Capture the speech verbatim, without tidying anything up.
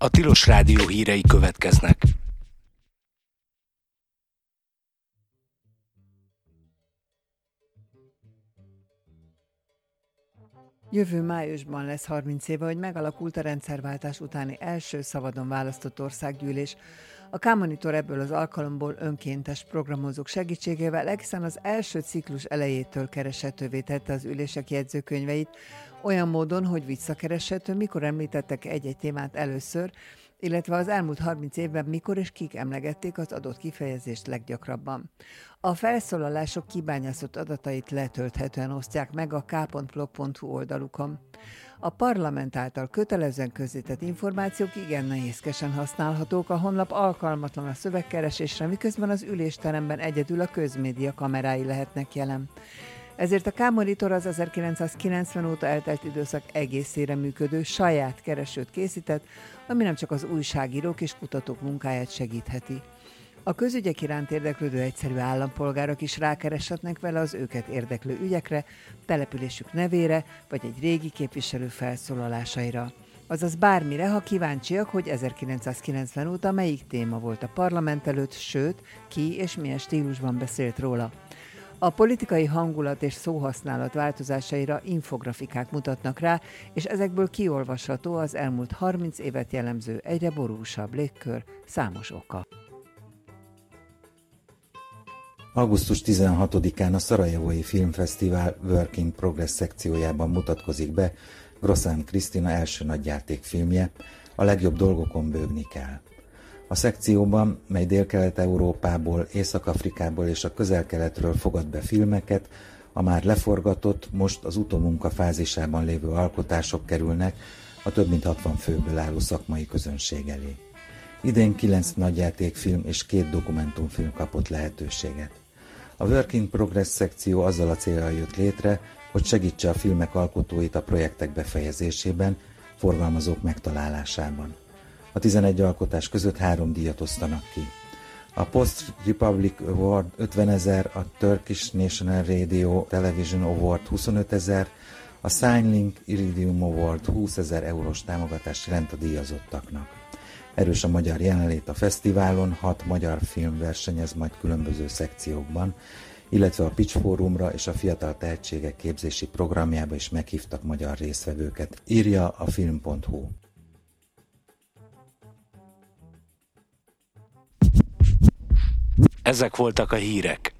A Tilos Rádió hírei következnek. Jövő májusban lesz harminc éve, hogy megalakult a rendszerváltás utáni első szabadon választott országgyűlés. A K-Monitor ebből az alkalomból önkéntes programozók segítségével egészen az első ciklus elejétől kereshetővé tette az ülések jegyzőkönyveit, olyan módon, hogy visszakereshető, mikor említettek egy-egy témát először, illetve az elmúlt harminc évben mikor és kik emlegették az adott kifejezést leggyakrabban. A felszólalások kibányászott adatait letölthetően osztják meg a k pont blog pont hu oldalukon. A parlament által kötelezően közzétett információk igen nehézkesen használhatók, a honlap alkalmatlan a szövegkeresésre, miközben az ülésteremben egyedül a közmédia kamerái lehetnek jelen. Ezért a K-Monitor az ezerkilencszázkilencven óta eltelt időszak egészére működő saját keresőt készített, ami nem csak az újságírók és kutatók munkáját segítheti. A közügyek iránt érdeklődő egyszerű állampolgárok is rákereshetnek vele az őket érdeklő ügyekre, településük nevére vagy egy régi képviselő felszólalásaira. Azaz bármire, ha kíváncsiak, hogy ezerkilencszázkilencven óta melyik téma volt a parlament előtt, sőt, ki és milyen stílusban beszélt róla. A politikai hangulat és szóhasználat változásaira infografikák mutatnak rá, és ezekből kiolvasható az elmúlt harminc évet jellemző egyre borúsabb légkör számos oka. augusztus tizenhatodikán a Szarajevói Filmfesztivál Work in Progress szekciójában mutatkozik be Grosszán Krisztina első nagyjátékfilmje, A legjobb dolgokon bőgni kell. A szekcióban, mely Délkelet-Európából, Észak-Afrikából és a Közel-Keletről fogad be filmeket, a már leforgatott, most az utómunka fázisában lévő alkotások kerülnek a több mint hatvan főből álló szakmai közönség elé. Idén kilenc nagyjátékfilm és két dokumentumfilm kapott lehetőséget. A Work in Progress szekció azzal a céllal jött létre, hogy segítse a filmek alkotóit a projektek befejezésében, forgalmazók megtalálásában. A tizenegy alkotás között három díjat osztanak ki. A Post Republic Award ötvenezer, a Turkish National Radio Television Award huszonötezer, a Signlink Iridium Award húszezer eurós támogatást jelent a díjazottaknak. Erős a magyar jelenlét a fesztiválon, hat magyar film versenyez majd különböző szekciókban, illetve a Pitch Fórumra és a Fiatal Tehetségek képzési programjába is meghívtak magyar résztvevőket, írja a film pont hu. Ezek voltak a hírek.